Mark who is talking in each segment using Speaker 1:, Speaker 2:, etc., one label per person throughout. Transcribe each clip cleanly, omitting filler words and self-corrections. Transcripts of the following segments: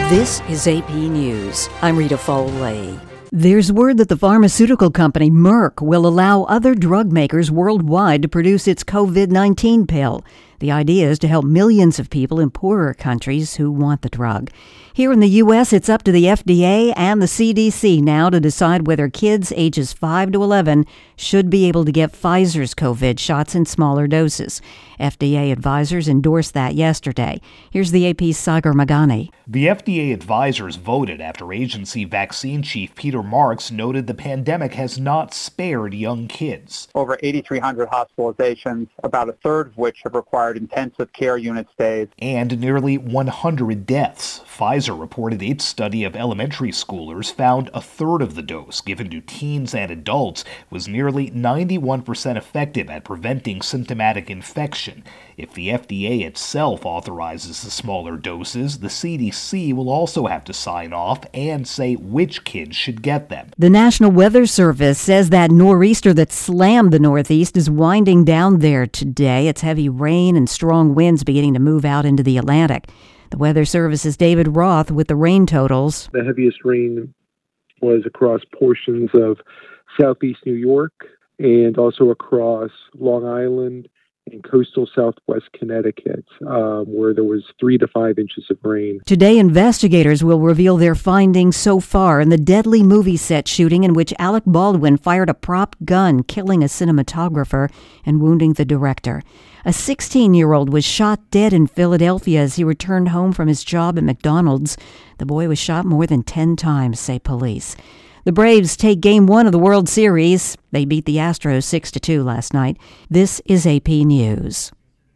Speaker 1: This is AP News. I'm Rita Foley. There's word that the pharmaceutical company Merck will allow other drug makers worldwide to produce its COVID-19 pill. The idea is to help millions of people in poorer countries who want the drug. Here in the U.S., it's up to the FDA and the CDC now to decide whether kids ages 5 to 11 should be able to get Pfizer's COVID shots in smaller doses. FDA advisors endorsed that yesterday. Here's the AP's Sagar Meghani.
Speaker 2: The FDA advisors voted after agency vaccine chief Peter Marks noted the pandemic has not spared young kids.
Speaker 3: Over 8,300 hospitalizations, about a third of which have required intensive care unit stays.
Speaker 2: And nearly 100 deaths. Pfizer reported its study of elementary schoolers found a third of the dose given to teens and adults was nearly 91% effective at preventing symptomatic infection. If the FDA itself authorizes the smaller doses, the CDC will also have to sign off and say which kids should get them.
Speaker 1: The National Weather Service says that nor'easter that slammed the Northeast is winding down there today. It's heavy rain and strong winds beginning to move out into the Atlantic. The Weather Service's David Roth with the rain totals.
Speaker 4: The heaviest rain was across portions of southeast New York and also across Long Island and coastal southwest Connecticut, where there was 3 to 5 inches of rain.
Speaker 1: Today, investigators will reveal their findings so far in the deadly movie set shooting in which Alec Baldwin fired a prop gun, killing a cinematographer and wounding the director. A 16-year-old was shot dead in Philadelphia as he returned home from his job at McDonald's. The boy was shot more than 10 times, say police. The Braves take Game 1 of the World Series. They beat the Astros 6-2 last night. This is AP News.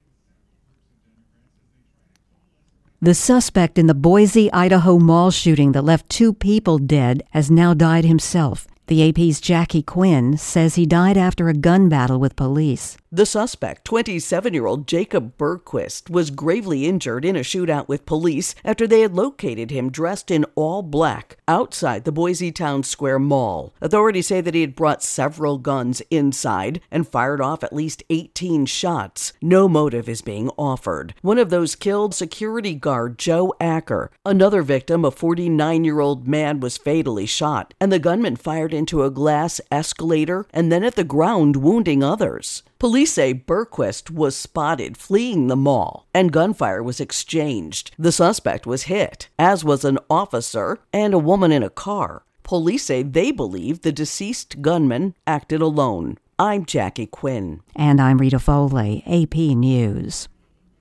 Speaker 1: The suspect in the Boise, Idaho mall shooting that left 2 people dead has now died himself. The AP's Jackie Quinn says he died after a gun battle with police.
Speaker 5: The suspect, 27-year-old Jacob Bergquist, was gravely injured in a shootout with police after they had located him dressed in all black outside the Boise Town Square Mall. Authorities say that he had brought several guns inside and fired off at least 18 shots. No motive is being offered. One of those killed, security guard Joe Acker. Another victim, a 49-year-old man, was fatally shot, and the gunman fired into a glass escalator and then at the ground, wounding others. Police say Bergquist was spotted fleeing the mall and gunfire was exchanged. The suspect was hit, as was an officer and a woman in a car. Police say they believe the deceased gunman acted alone. I'm Jackie Quinn.
Speaker 1: And I'm Rita Foley, AP News.